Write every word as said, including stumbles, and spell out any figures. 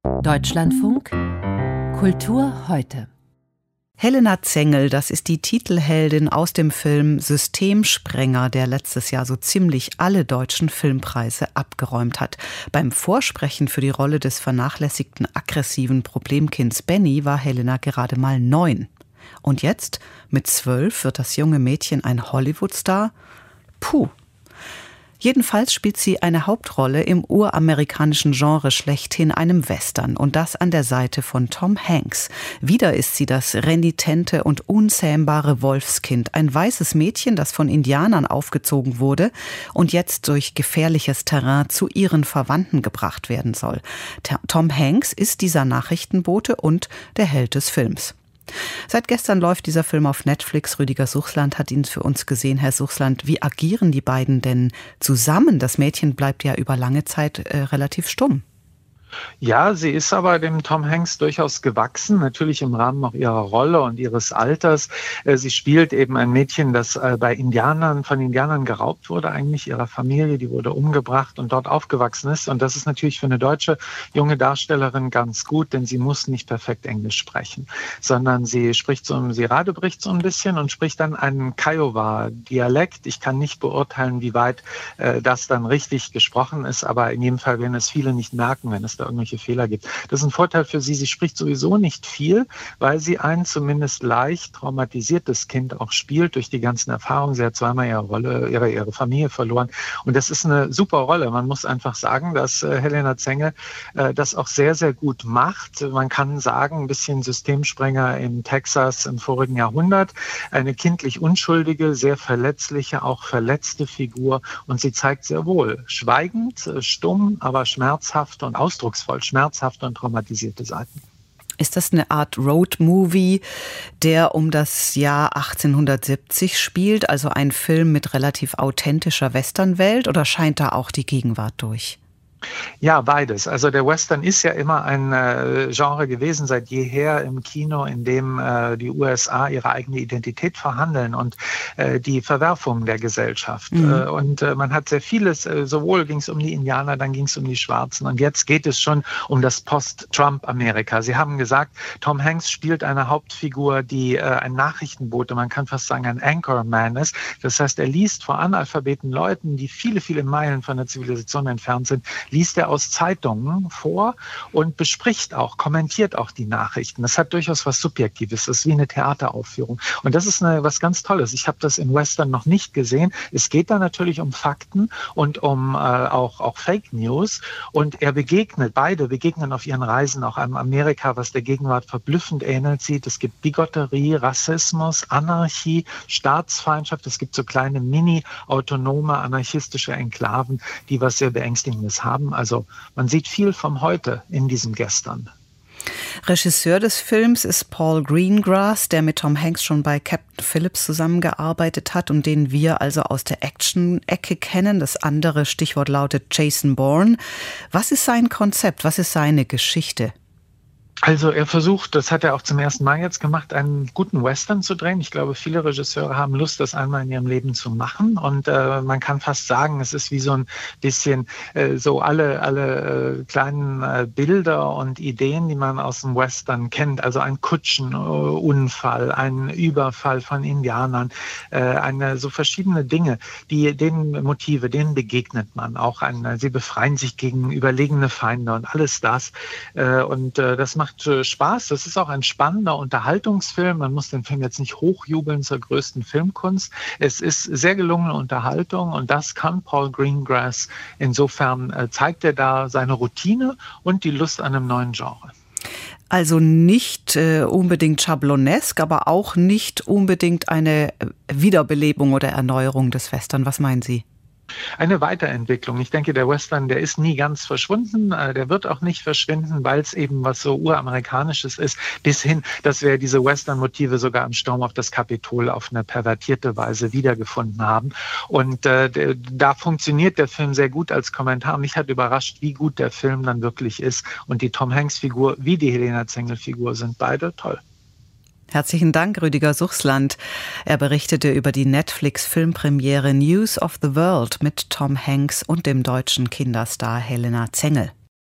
Deutschlandfunk Kultur heute. Helena Zengel, das ist die Titelheldin aus dem Film Systemsprenger, der letztes Jahr so ziemlich alle deutschen Filmpreise abgeräumt hat. Beim Vorsprechen für die Rolle des vernachlässigten, aggressiven Problemkinds Benny war Helena gerade mal neun. Und jetzt, mit zwölf, wird das junge Mädchen ein Hollywood-Star? Puh. Jedenfalls spielt sie eine Hauptrolle im uramerikanischen Genre schlechthin, einem Western, und das an der Seite von Tom Hanks. Wieder ist sie das renitente und unzähmbare Wolfskind, ein weißes Mädchen, das von Indianern aufgezogen wurde und jetzt durch gefährliches Terrain zu ihren Verwandten gebracht werden soll. Tom Hanks ist dieser Nachrichtenbote und der Held des Films. Seit gestern läuft dieser Film auf Netflix. Rüdiger Suchsland hat ihn für uns gesehen. Herr Suchsland, wie agieren die beiden denn zusammen? Das Mädchen bleibt ja über lange Zeit äh, relativ stumm. Ja, sie ist aber dem Tom Hanks durchaus gewachsen, natürlich im Rahmen auch ihrer Rolle und ihres Alters. Sie spielt eben ein Mädchen, das bei Indianern, von Indianern geraubt wurde, eigentlich ihrer Familie, die wurde umgebracht und dort aufgewachsen ist. Und das ist natürlich für eine deutsche junge Darstellerin ganz gut, denn sie muss nicht perfekt Englisch sprechen, sondern sie spricht so, sie radebricht so ein bisschen und spricht dann einen Kiowa-Dialekt. Ich kann nicht beurteilen, wie weit äh, das dann richtig gesprochen ist, aber in jedem Fall werden es viele nicht merken, wenn es da irgendwelche Fehler gibt. Das ist ein Vorteil für sie. Sie spricht sowieso nicht viel, weil sie ein zumindest leicht traumatisiertes Kind auch spielt durch die ganzen Erfahrungen. Sie hat zweimal ihre Rolle, ihre, ihre Familie verloren. Und das ist eine super Rolle. Man muss einfach sagen, dass äh, Helena Zengel äh, das auch sehr, sehr gut macht. Man kann sagen, ein bisschen Systemsprenger in Texas im vorigen Jahrhundert. Eine kindlich unschuldige, sehr verletzliche, auch verletzte Figur. Und sie zeigt sehr wohl schweigend, äh, stumm, aber schmerzhaft und ausdrucksvoll. Schmerzhafte und traumatisierte Seiten. Ist das eine Art Road-Movie, der um das Jahr achtzehnhundertsiebzig spielt, also ein Film mit relativ authentischer Westernwelt, oder scheint da auch die Gegenwart durch? Ja, beides. Also der Western ist ja immer ein äh, Genre gewesen seit jeher im Kino, in dem äh, die U S A ihre eigene Identität verhandeln und äh, die Verwerfungen der Gesellschaft. Mhm. Äh, und äh, man hat sehr vieles, äh, sowohl ging es um die Indianer, dann ging es um die Schwarzen und jetzt geht es schon um das Post-Trump-Amerika. Sie haben gesagt, Tom Hanks spielt eine Hauptfigur, die äh, ein Nachrichtenbote, man kann fast sagen ein Anchorman ist. Das heißt, er liest vor analphabeten Leuten, die viele, viele Meilen von der Zivilisation entfernt sind, liest er aus Zeitungen vor und bespricht auch, kommentiert auch die Nachrichten. Das hat durchaus was Subjektives, das ist wie eine Theateraufführung. Und das ist eine, was ganz Tolles. Ich habe das in Western noch nicht gesehen. Es geht da natürlich um Fakten und um äh, auch, auch Fake News. Und er begegnet, beide begegnen auf ihren Reisen auch einem Amerika, was der Gegenwart verblüffend ähnelt sieht. Es gibt Bigotterie, Rassismus, Anarchie, Staatsfeindschaft. Es gibt so kleine mini-autonome, anarchistische Enklaven, die was sehr Beängstigendes haben. Also man sieht viel vom Heute in diesem Gestern. Regisseur des Films ist Paul Greengrass, der mit Tom Hanks schon bei Captain Phillips zusammengearbeitet hat und den wir also aus der Action-Ecke kennen. Das andere Stichwort lautet Jason Bourne. Was ist sein Konzept? Was ist seine Geschichte? Also er versucht, das hat er auch zum ersten Mal jetzt gemacht, einen guten Western zu drehen. Ich glaube, viele Regisseure haben Lust, das einmal in ihrem Leben zu machen. Und äh, man kann fast sagen, es ist wie so ein bisschen äh, so alle, alle äh, kleinen äh, Bilder und Ideen, die man aus dem Western kennt. Also ein Kutschenunfall, ein Überfall von Indianern, äh, eine, so verschiedene Dinge, die denen Motive, denen begegnet man. Auch ein, sie befreien sich gegen überlegene Feinde und alles das. Äh, und äh, das macht Spaß. Das ist auch ein spannender Unterhaltungsfilm. Man muss den Film jetzt nicht hochjubeln zur größten Filmkunst. Es ist sehr gelungene Unterhaltung und das kann Paul Greengrass. Insofern äh, zeigt er da seine Routine und die Lust an einem neuen Genre. Also nicht äh, unbedingt schablonesk, aber auch nicht unbedingt eine Wiederbelebung oder Erneuerung des Western. Was meinen Sie? Eine Weiterentwicklung. Ich denke, der Western, der ist nie ganz verschwunden, der wird auch nicht verschwinden, weil es eben was so uramerikanisches ist, bis hin, dass wir diese Western-Motive sogar im Sturm auf das Kapitol auf eine pervertierte Weise wiedergefunden haben. Und äh, da funktioniert der Film sehr gut als Kommentar. Mich hat überrascht, wie gut der Film dann wirklich ist. Und die Tom Hanks-Figur wie die Helena Zengel-Figur sind beide toll. Herzlichen Dank, Rüdiger Suchsland. Er berichtete über die Netflix-Filmpremiere News of the World mit Tom Hanks und dem deutschen Kinderstar Helena Zengel.